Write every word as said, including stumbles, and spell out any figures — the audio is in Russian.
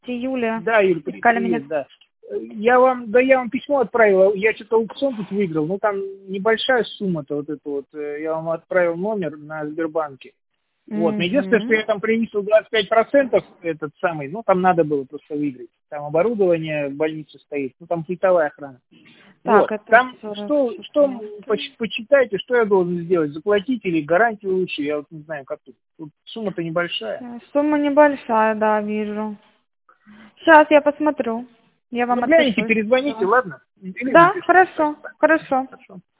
Юля. Да, Юля, Искали меня. привет, да. Я вам, да, я вам письмо отправил, я что-то аукцион тут выиграл, ну там небольшая сумма-то вот эта вот, я вам отправил номер на Сбербанке. Вот, но единственное, что я там превысил двадцать пять процентов этот самый, ну там надо было просто выиграть. Там оборудование в больнице стоит, ну там плитовая охрана. Так, Вот, это там сорок что, что поч- почитайте, что я должен сделать, заплатить или гарантию лучше, я вот не знаю, как тут. Тут сумма-то небольшая. Сумма небольшая, да, вижу. Сейчас я посмотрю. Я вам Ну, гляните, отпишу. перезвоните, ладно? Или Да, напишите. хорошо, хорошо. Хорошо.